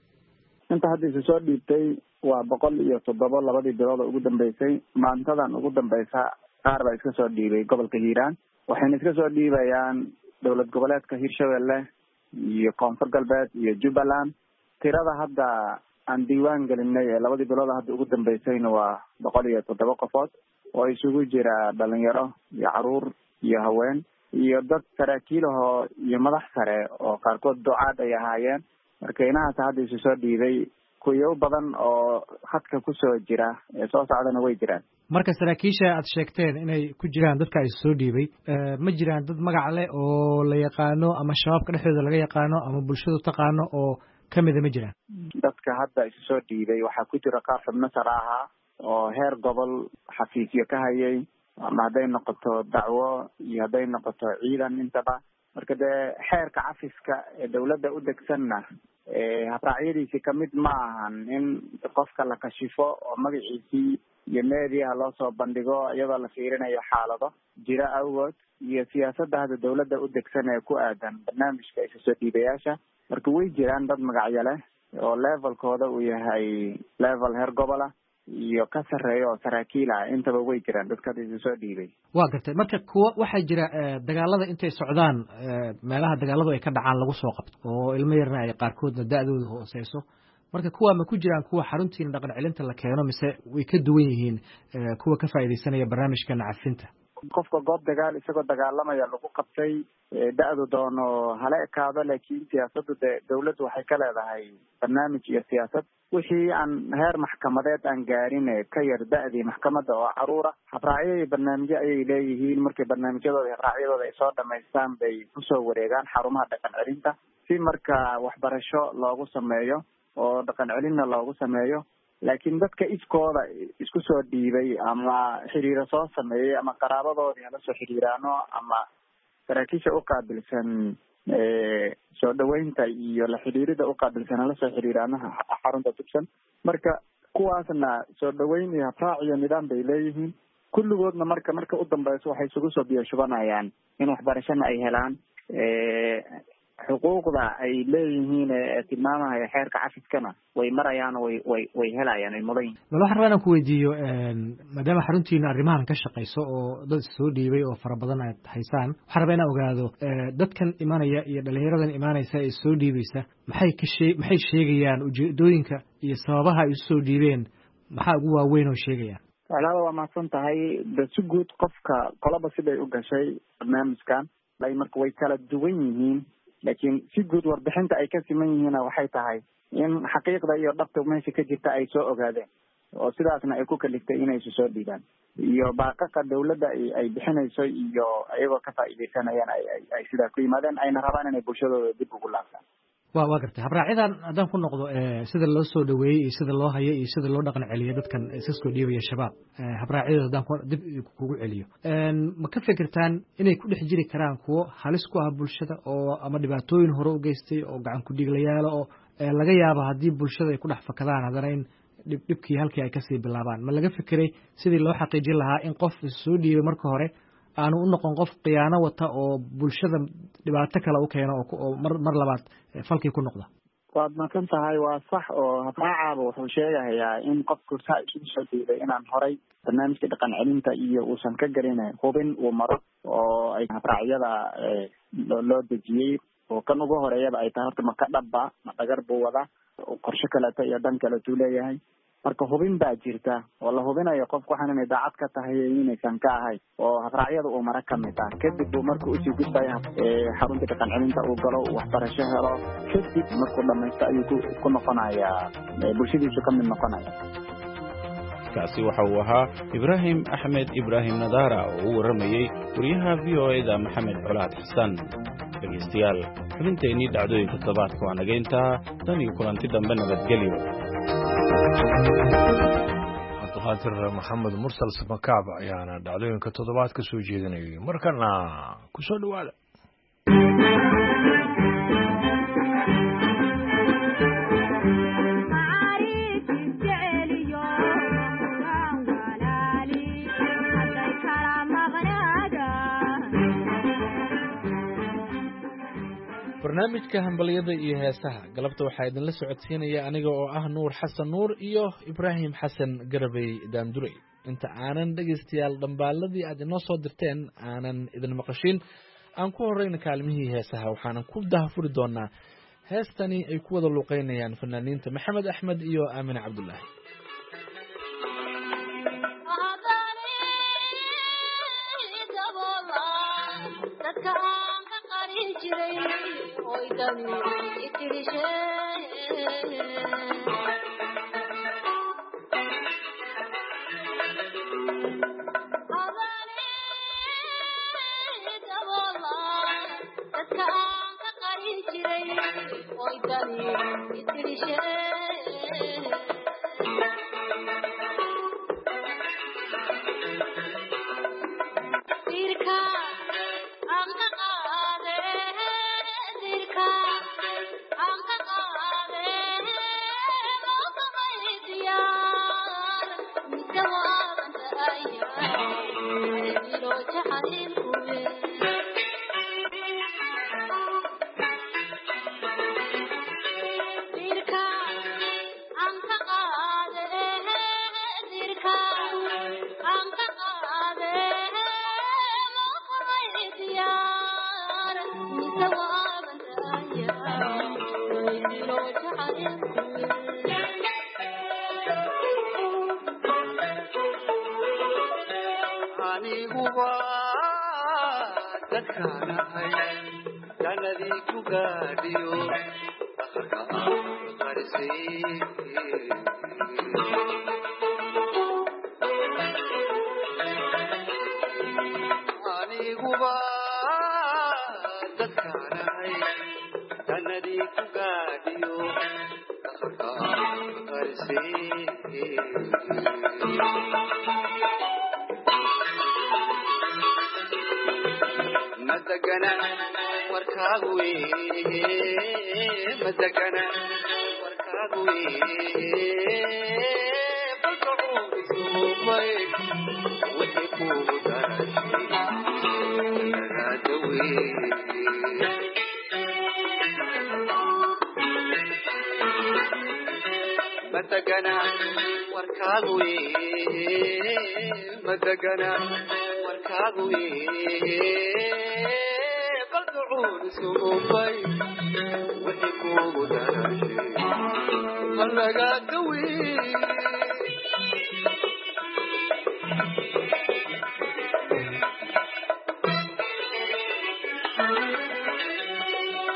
inta hadda isu soo dhiibtay waa 107 labadii bilood ugu dambeysay. maantadan ugu dambeysa qaar baa iska soo dhiibay gobolka Hiiraan, waxayna iska soo dhiibayaan dowlad goboleedka Hirshabeelle iyo Koonfur Galbeed iyo Jubbaland. tirada hadda aan diiwaan gelinay ee labadii bilood hadda ugu dambeysayna waa 107 qofood oo isugu jira dhalinyaro iyo caruur iyo haween iyo dad saraakiil ah iyo madax sare oo qaarkood ducaad ay ahaayeen. marka inahaas hadda isu soo dhiibay kuyo badan oo khadka ku soo jira ee soo socdana way jiraan. marka saraakiisha aad sheegteen inay ku jiraan dadka ay soo dhiibay, ma jiraan dad magac leh oo la yaqaano ama shabaabka dhexdooda laga yaqaano ama bulshadu taqaano oo kamida ma jiraan? dadka hadda isu soo dhiibay waxaa ku jira qaar xubno sare ahaa oo heer gobol xafiisyo ka hayay, ama hadday noqoto dacwo iyo hadday noqoto ciidan intaba. marka dee xeerka cafiska ee dowladda u degsanna habraacyadiisi kamid ma ahan in qofka la kashifo oo magaciisii iyo meediyaha loo soo bandhigo iyadoo la fiirinayo xaalado jira awgood iyo siyaasadda hadda dowladda u degsan ee ku aadan barnaamijka isu soo dhiibayaasha. marka way jiraan dad magacyo leh oo levelkooda uu yahay level heer gobola iyo ka sarreeya oo saraakiil ah, intaba way jiraan dadka isu soo dhiibay. waa gartay. marka kuwa waxaa jira dagaalada intay socdaan meelaha dagaaladu ay ka dhacaan lagu soo qabto oo ilmo yarna ay qaarkoodna da'dooda hooseyso. marka kuwa ma ku jiraan kuwa xaruntiina dhaqan celinta la keeno, mise way ka duwan yihiin kuwa ka faa'iideysanaya barnaamijka nacafinta? qofka goob dagaal isagoo dagaalamaya lagu qabtay da'du doono hala ekaado, laakiin siyaasaddu dowladdu waxay ka leedahay barnaamij iyo siyaasad. wixii aan heer maxkamadeed aan gaarin ka yar da'dii maxkamadda oo caruura, habraacyada iyo barnaamijyo ayay leeyihiin. markay barnaamijyadooda iyo habraacyadooda ay soo dhamaystaan bay kusoo wareegaan xarumaha dhaqan celinta si marka waxbarasho loogu sameeyo oo dhaqan celinna loogu sameeyo. laakiin dadka iskooda isku soo dhiibay ama xiriiro soo sameeyay ama qaraabadoodii hala soo xiriiraano ama saraakiisha u qaabilsan soo dhaweynta iyo la xiriirida u qaabilsan hala soo xiriiraano xarunta Tubsan. marka kuwaasna soo dhaweyn iyo habraac iyo nidaam bay leeyihiin. kulligoodna marka u dambeyso waxay isugu soo biyashubanayaan in waxbarashana ay helaan, xuquuqda ay leeyihiin tilmaamaya xeerka cafiskana way marayaan, way helayaan, ay mudan yihiin. waxaan rabaa inaan ku weydiiyo, maadaama xaruntiina arrimahan ka shaqayso oo dad soo dhiibay oo fara badan aad haysaan, waxaan rabaa inaan ogaado dadkan imanaya iyo dhalinyaradan imaanaysa ee soo dhiibaysa maxay sheegayaan ujeedooyinka iyo sababaha ay isu soo dhiibeen maxaa ugu waaweyn oo sheegayaan? walaal waa mahadsan tahay. si guud qofka qolaba siday u gashay barnaamijkan marka way kala duwan yihiin, laakiin si guud warbixinta ay ka siman yihiin waxay tahay in xaqiiqda iyo dhabta meesha ka jirta ay soo ogaadeen, oo sidaasna ay ku kaliftay inay isu soo dhiibaan, iyo baaqaqa dawladda ay bixinayso iyo ayagoo ka faa'iidaysanayaan ay sidaa ku yimaadeen, ayna rabaan inay bulshadooda dib ugu laabtaan. waa gartay. habraacidan haddaan ku noqdo sida loo soo dhaweeyey iyo sida loo hayo iyo sida loo dhaqan celiyo dadkan iskasoo dhiibaya shabaab, habraacyada haddaan dib kugu celiyo, ma ka fikirtaan inay ku dhex jiri karaan kuwo halis ku ah bulshada oo ama dhibaatooyin hore u geystay oo gacan ku dhiiglayaalo oo laga yaabo haddii bulshada ay ku dhex fakadaan haddana in dhibkii halkii ay kasii bilaabaan? ma laga fikiray sidii loo xaqiijin lahaa in qof soo dhiibay marka hore aanu u noqon qof khiyaano wata oo bulshada dhibaato kale u keeno oo mar labaad falkii ku noqda? waad maqan tahay, waa sax. oo habraacaaba wuxuu sheegayaa in qofku saa isugu soo dhiibay inaan horay barnaamijka dhaqan celinta iyo uusan ka gelin hubin uu maro, oo ay habraacyada loo dejiyey, oo kan ugu horeeyaba ay tahay horta ma ka dhabba, ma dhagar buu wadaa, qorshe kaleeto iyo dhan kaleetuu leeyahay. marka hubin baa jirta oo la hubinayo qofku waxaan inay daacad ka tahay inaysan ka ahay, oo habraacyada uu mara ka mid ah. kadib buu markuu usii gudbaya xarunta dhaqan celinta uu galo, waxbarasho helo, kadib markuu dhamaysto ayuu ku noqonayaa bulshadiisu ka mid noqonaya. kaasi waxa uu ahaa Ibraahim Axmed Ibraahim Nadaara oo u waramayay wariyaha VOA-da Maxamed Colaad Xasan. dhegeystayaal, xubinteennii dhacdooyinka toddobaadka waa nageynta, tan iyo kulanti dambe nabadgelyo. cabdiqaadir maxamed mursal samakaab ayaana dhacdooyinka toddobaad ka soo jeedinayay. markana ku soo dhawaada barnaamijka hambaliyada iyo heesaha galabta waxaa idinla socodsiinaya aniga oo ah Nuur Xasan Nuur iyo Ibraahim Xasan Garabay Daandurey. inta aanan dhegeystayaal dhambaaladii aad inoo soo dirteen aanan idin maqashin, aan ku horeyna kaalmihii heesaha, waxaanan ku dahafuri doonaa heestani ay ku wada luuqeynayaan fanaaniinta Maxamed Axmed iyo Aamin Cabdullaahi.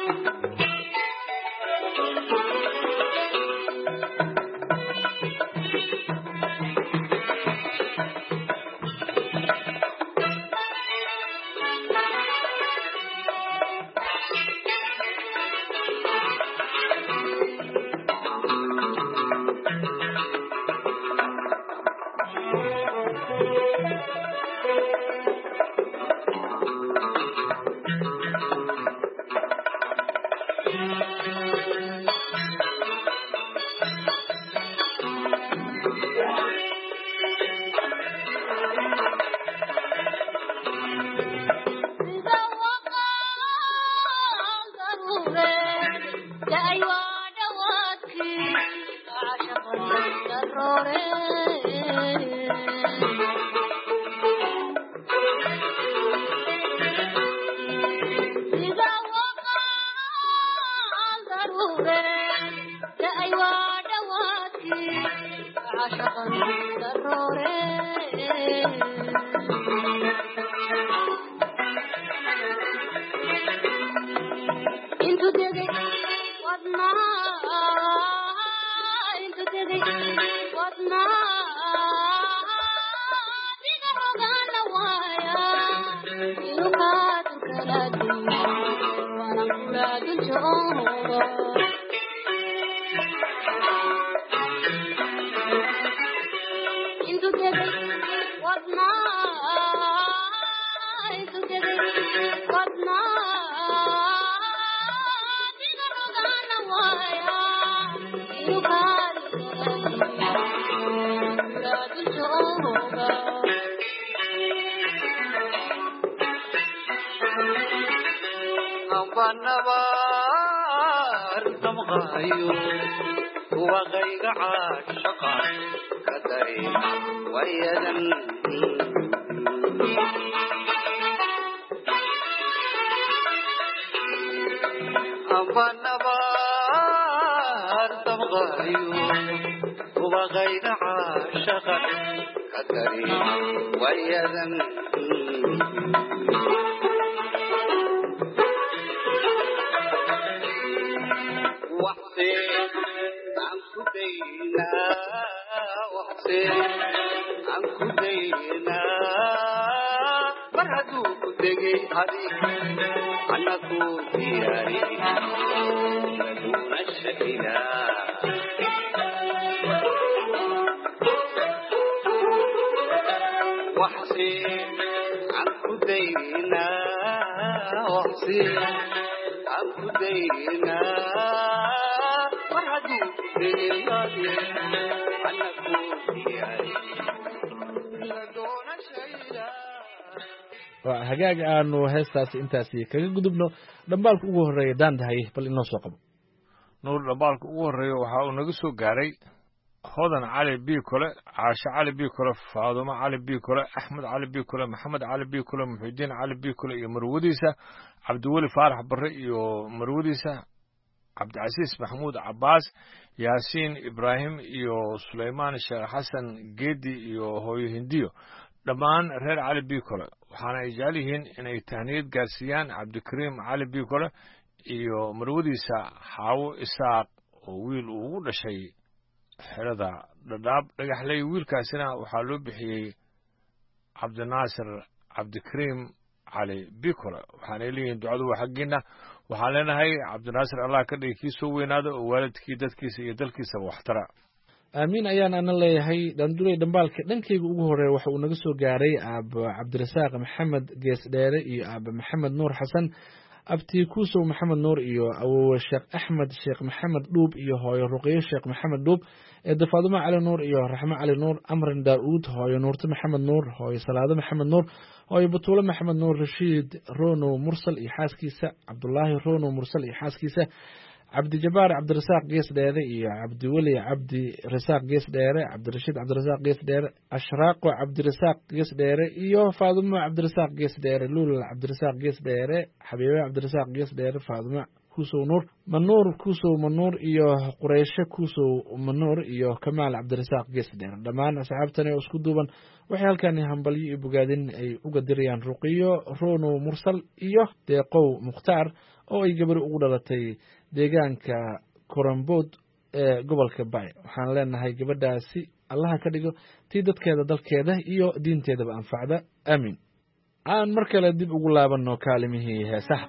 waa hagaag aanu heestaasi intaasi kaga gudubno dhambaalka ugu horeeya daandahay bal inoo soo qabo nuur dhambaalka ugu horeeya waxa uu naga soo gaaray hodan cali biikole caashe cali biikole faadumo cali biikole axmed cali biikole maxamed cali biikole muxidiin cali biikole iyo marwadiisa cabdiweli faarax barre iyo marwadiisa cabdicasiis maxamuud cabbaas yaasiin ibraahim iyo sulaymaan sheekh xasan geedi iyo hooyo hindiyo dhammaan reer cali biikole waxaana ay jecel yihiin inay tahniyad gaarsiiyaan cabdikariim cali biikole iyo marwadiisa xaawo isaaq oo wiil uu ugu dhashay xerada dhadhaab dhagaxley wiilkaasina waxaa loo bixiyey cabdinaasir cabdikariim cali biikole waxaanay leeyihiin ducadu waa xaggiinna waxaan leenahay cabdinaasir allah ka dhigi kii soo weynaada oo waalidkii dadkiisa iyo dalkiisaba waxtara aamiin ayaan ana leeyahay daanduley dhambaalka dhankayga ugu horeeya waxa uu naga soo gaaray aaba cabdirasaaq maxamed gees dheere iyo aaba maxamed nuur xasan abti kuusow maxamed nuur iyo awowe sheekh axmed sheekh maxamed dhuub iyo hooyo ruqyo sheekh maxamed dhuub eedda faadumo cali nuur iyo raxmo cali nuur amran daa'uud hooyo nuurte maxamed nuur hooyo salaado maxamed nuur hooyo batuule maxamed nuur rashiid ronow mursal iyo xaaskiisa cabdulaahi ronow mursal iyo xaaskiisa cabdijabaar cabdirasaaq gees dheere iyo cabdiweli cabdirasaaq gees dheere cabdirashiid cabdirasaaq gees dheere ashraaqo cabdirasaaq gees dheere iyo faadumo cabdirasaaq gees dheere luul cabdirasaaq gees dheere xabiibe cabdirasaaq gees dheere faadumo kuusow nuur manuur kuusow manuur iyo qureyshe kuusow manuur iyo kamaal cabdirasaaq gees dheere dhammaan asxaabtani oo isku duuban waxay halkan hambalyo iyo bogaadin ay uga dirayaan ruqiyo ronow mursal iyo deeqow mukhtaar oo ay gabari ugu dhalatay deegaanka korambood ee gobolka Bay. Waxaan leenahay gabadhaasi allaha ka dhigo tii dadkeeda dalkeeda iyo diinteedaba anfacda. Aamin. aan mar kale dib ugu laabano kaalimihii heesaha.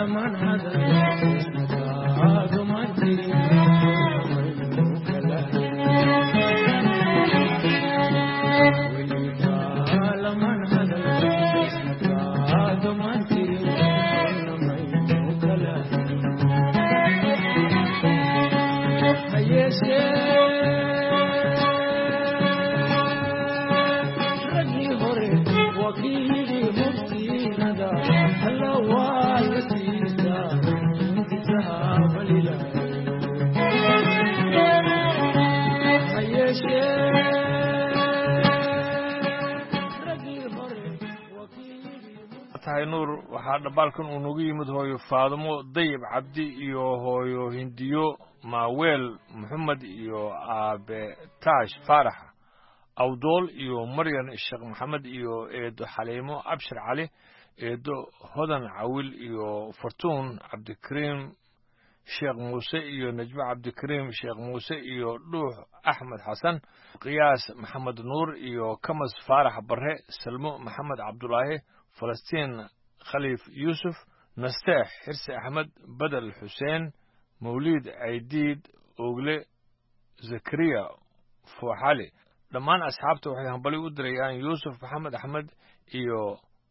nuur waxaa dhambaalkan uu nagu yimid hooyo faadumo dayib cabdi iyo hooyo hindiyo maaweel maxamed iyo aabe taash faarax awdool iyo maryan sheekh maxamed iyo eedo xaliimo abshir cali eedo hodan cawil iyo fartuun cabdikariim sheekh muuse iyo najmo cabdikariim sheekh muuse iyo dhuux axmed xasan qiyaas maxamed nuur iyo kamas faarax barre salmo maxamed cabdulaahi falastiin khaliif yuusuf nasteex xirsi axmed badel xuseen mawliid caydiid ogle zakariya fooxali dhammaan asxaabta waxay hambali u dirayaan yuusuf maxamed axmed iyo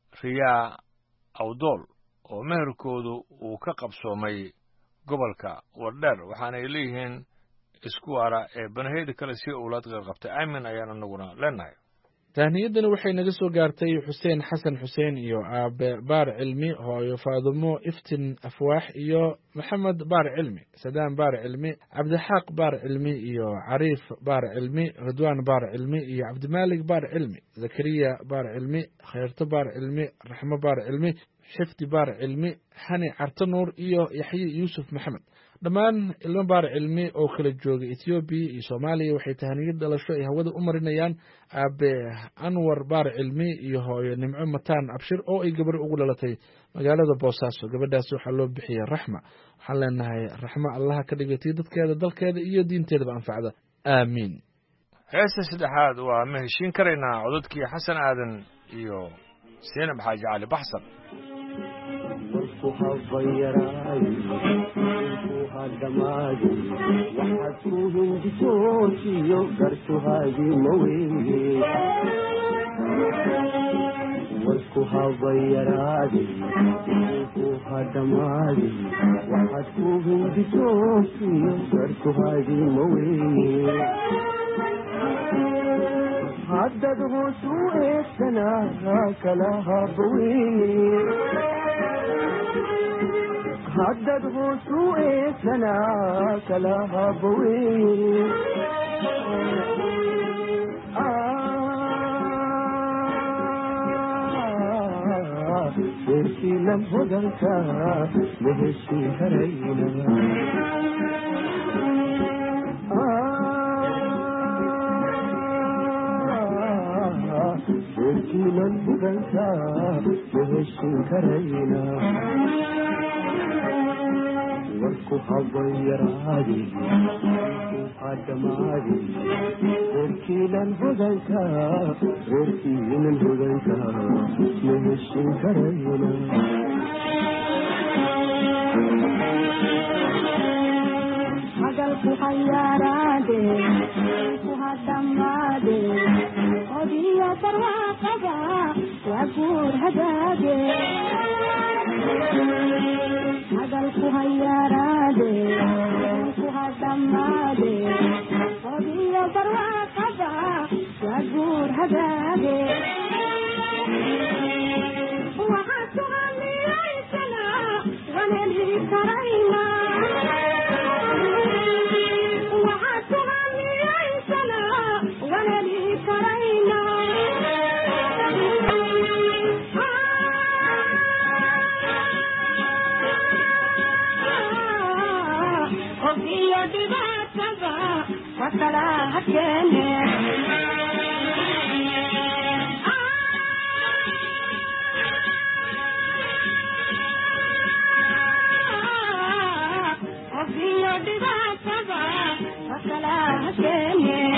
riyaa awdool oo meherkoodu uu ka qabsoomay gobolka wardheer waxaanay leeyihiin isku waara ee banaheyda kale si owlaad qeyr qabtay aamin ayaan anaguna leenahay tahniyadani waxay naga soo gaartay xuseen xasan xuseen iyo aabe baar cilmi hooyo faadumo iftin afwaax iyo maxamed baar cilmi sadaan baar cilmi cabdixaaq baar cilmi iyo cariif baar cilmi ridwaan baar cilmi iyo cabdimaalik baar cilmi zakariya baar cilmi khayrto baar cilmi raxmo baar cilmi xifdi baar cilmi hani carto nuur iyo yaxye yuusuf maxamed dhammaan ilmo baar cilmi oo kala jooga Ethiopia iyo Soomaaliya waxay tahniyad dhalasho ay hawada u marinayaan aabe Anwar baar cilmi iyo hooyo Nimco Mataan Abshir oo ay gabar ugu dhalatay magaalada Boosaaso gabadhaas waxaa loo bixiyay Raxma waxaan leenahay Raxma Allah ka dhigay dadkeeda dalkeeda iyo diinteeda anfacda aamin heesta saddexaad waa ma heshiin karaynaa codadkii Xasan Aadan iyo Seenab Xaaji Cali Baxsan دماغي وحكوهم بصوتي يقدرت هذه مويلي واركوها ضيرادي واركوها دماغي وحكوهم بصوتي يقدرت هذه مويلي عدده سوء السنة كلها بويلي عدده سوء سنا كلها بوي سيرتي لم هدلك بهشي هرينا سيرتي لم هدلك بهشي هرينا واركوها ضيرادي واركوها دمادي غيركي لنهديكا غيركي لنهديكا مهشين كرينا هدلكو حيارادي واركوها دمادي قضية ترواقبا وأقول هدادي هدلكو هيارادي هدلكو هدمادي قضية برواقبا وأقول هدادي وحدتها ليسنا ونلي كرينا وحدتها ليسنا ونلي كرينا وفي دباتبا وصلاها كنه وفي دباتبا وصلاها كنه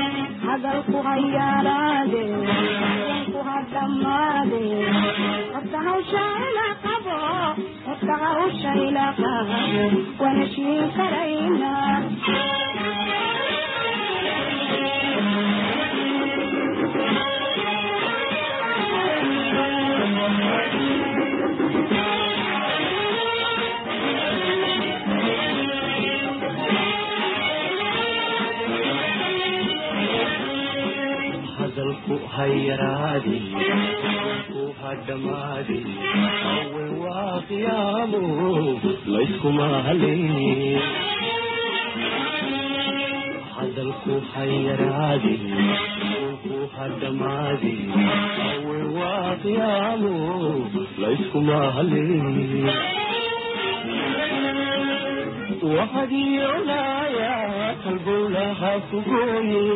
هذا الخيارادي الخدمادي hadalku hayraadi ku hadamaadi awel waa qiyaamu layskuma halin hadalku hayraadi ku hadamaadi awel waa qiyaamu layskuma halin وهدي ولايا قلبولها فقوني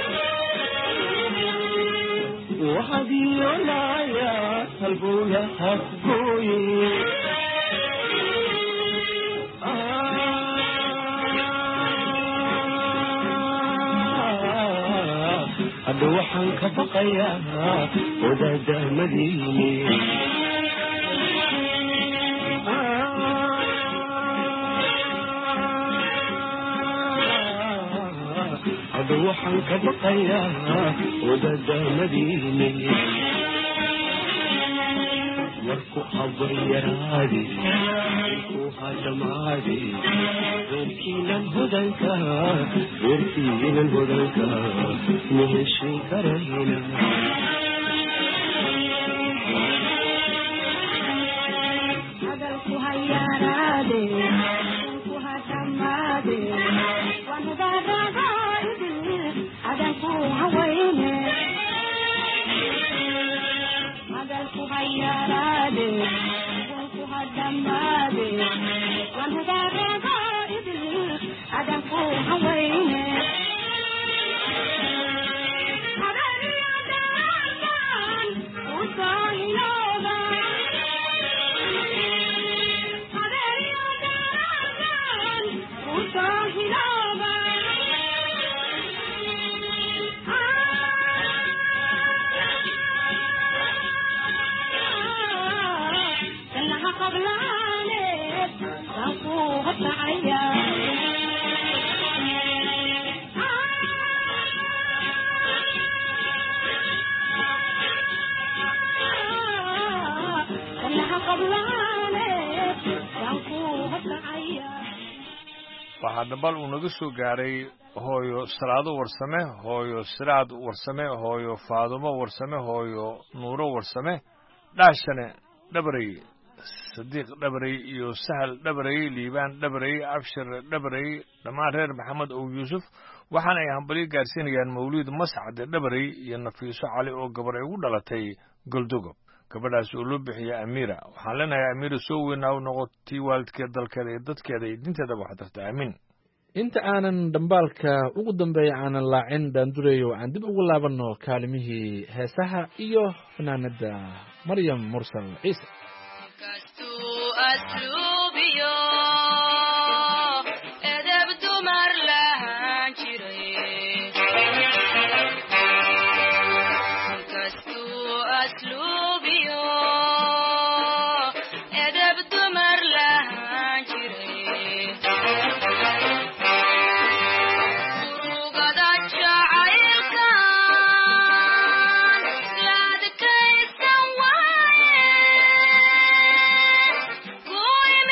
وهدي ولايا قلبولها فقوني أدوحا كبقيا ودادا مديني waxaan ka baqayaa wadada madiine marku habar yaraadi ku hadamaadi reerkiinan hodanka maheshin karayna hadalku hayaraade ku hadamaade wanudaraga hadalku hawayne hadalku hayaraade hadalku hadamaade wanudaraga hadalku hawayne waxaa dhambal uu naga soo gaaray hooyo salaado warsame hooyo siraad warsame hooyo faadumo warsame hooyo nuuro warsame dhaashane dhabarey sadiiq dhabarey iyo sahal dhabarey liibaan dhabarey abshir dhabarey dhammaan reer maxamed ow yuusuf waxaana ay hambalyo gaarsiinayaan mawliid mascade dhabarey iyo nafiiso cali oo gabar ay ugu dhalatay goldogob gabadhaas oo loo bixiya amiira waxaan leenahay amiira soo weynaa u noqotii waalidkeed dalkeeda iyo dadkeeda iyo dinteedaba wax tarta aamin inta aanan dhambaalka ugu dambeeya aanan laacin daandureeyo aan dib ugu laabanno kaalimihii heesaha iyo fanaanada maryam mursal ciise Going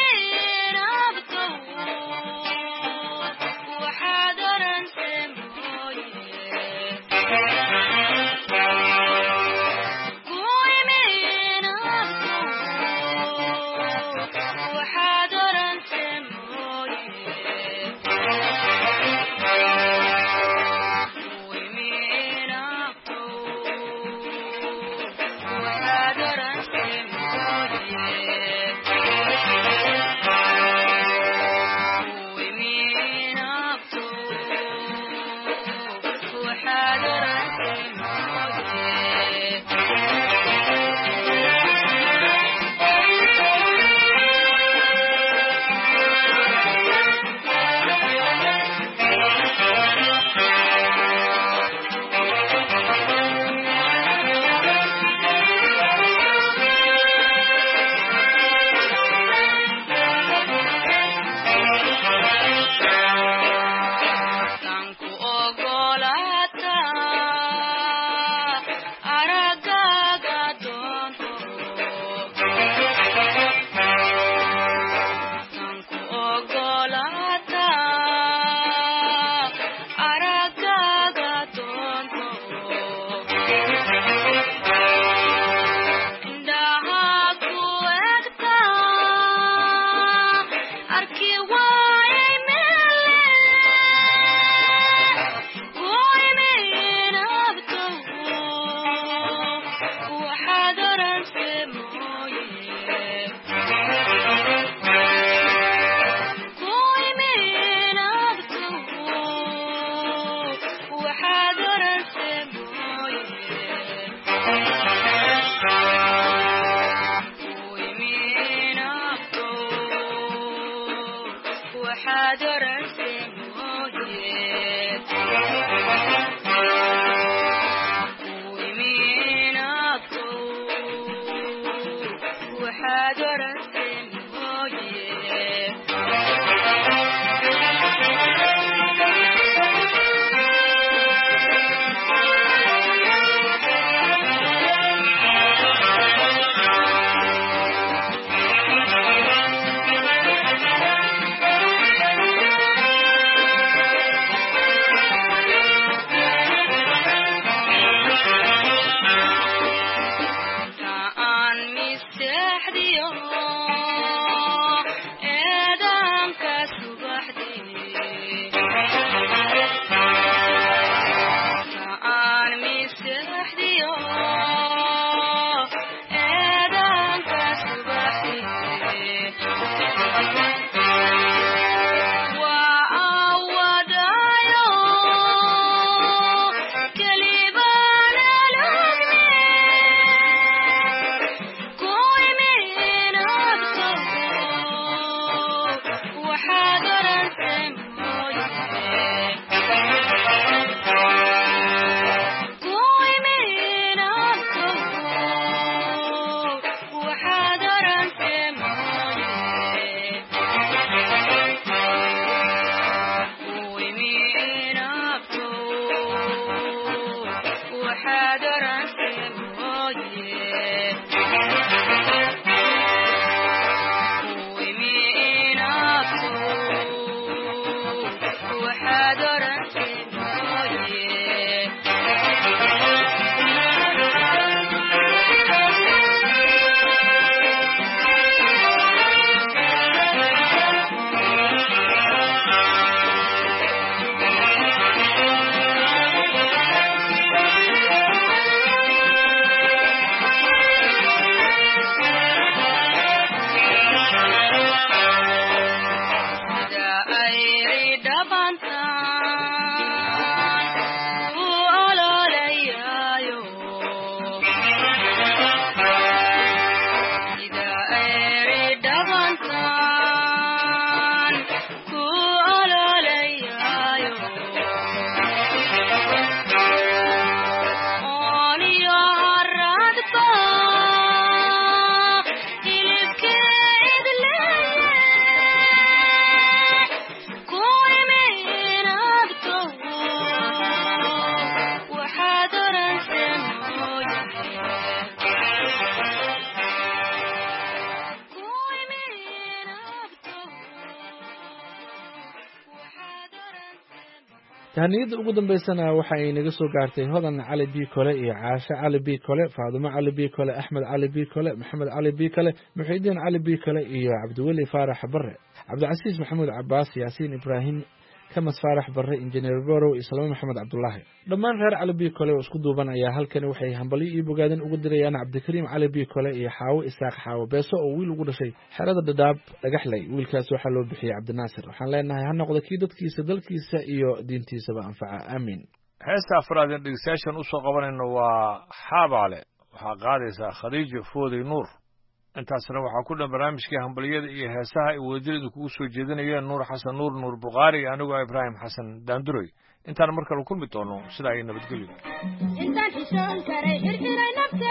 tahniyada ugu dambeysana waxa ay naga soo gaartay hodan cali bi kole iyo caasha cali bi kole faadumo cali bi kole axmed cali bi kole maxamed cali bi kole muxiidiin cali bi kole iyo cabdiweli faarax bare cabdicasiis maxamuud cabaas yaasiin ibraahim kamas faarax bare injineer borow iyo salmaan maxamed cabdulaahi dhammaan reer cali bi kole oo isku duuban ayaa halkan waxay hambalyo iyo bogaadin ugu dirayaan cabdikariim cali bi kole iyo xaawo isaaq xaawo beeso oo wiil ugu dhashay xerada dhadhaab dhagaxley wiilkaas waxaa loo bixiyey cabdinaasir waxaan leenahay ha noqdo kii dadkiisa dalkiisa iyo diintiisaba anfaca aamiin heesta afraad ee dhegeystayaashan usoo qabanayno waa xaabaale waxaa qaadaysaa khadiijo fooday nuur intaasna waxaa ku dhan barnaamijkii hambaliyada iyo heesaha ay wadajiradu kugu soo jeedinayeen nuur xasan nuur bukhaari iyo anigoo ibraahim xasan daanduray intaan mar kale kulmi doono sidaa ay nabadgelyo intaan xishoon karay xirxiray nafte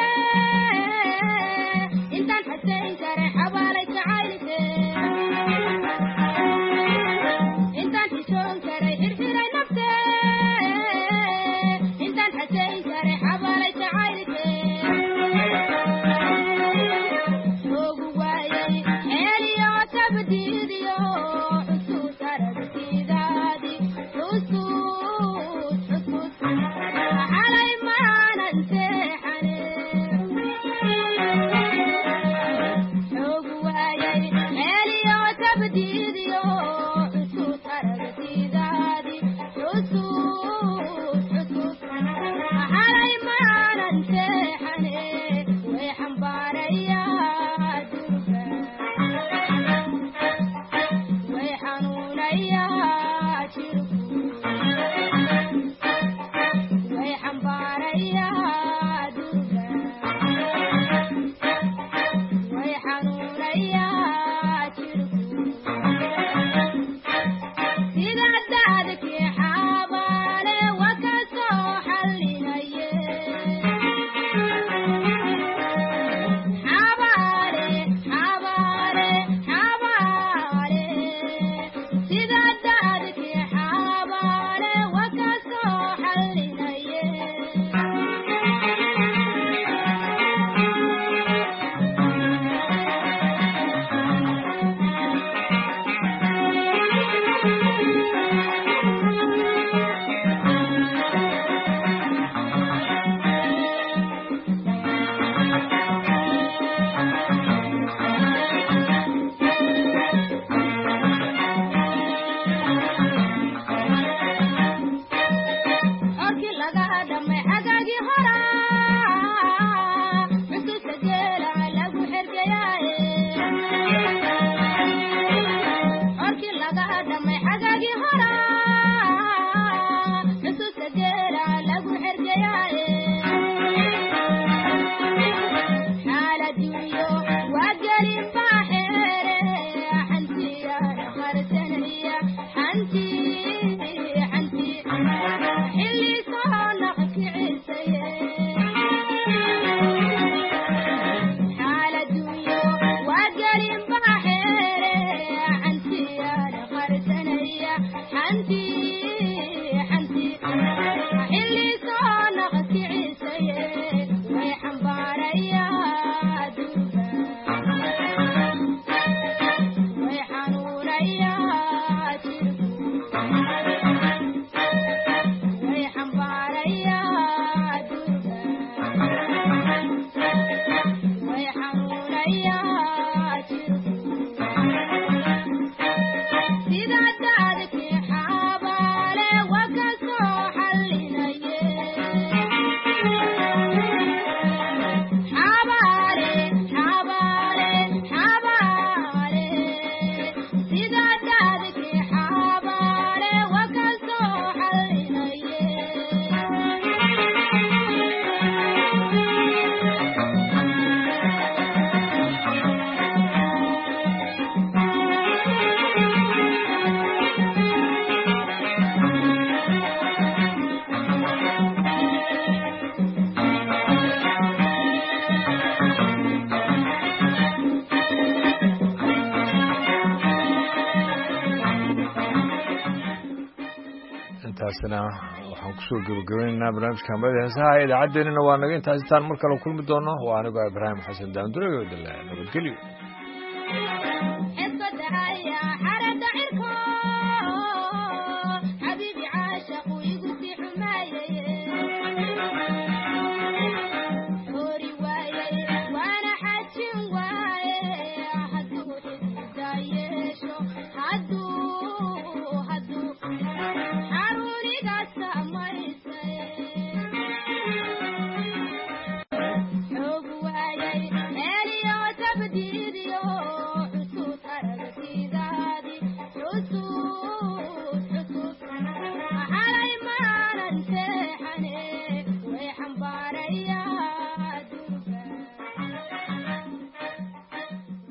intaan xasayn karay xabaalay jacaylke intaan xishoon karay xirxiray nafte intaan xasayn karay xabaalay jacaylke intaasina waxaan kusoo gebagabaynaynaa barnaamijka hambalada heesaha idaacaddeenina waa naga intaas intaan mar kale kulmi doono waa anigoo ibraahim xasan daandure oo dala nabadgelyo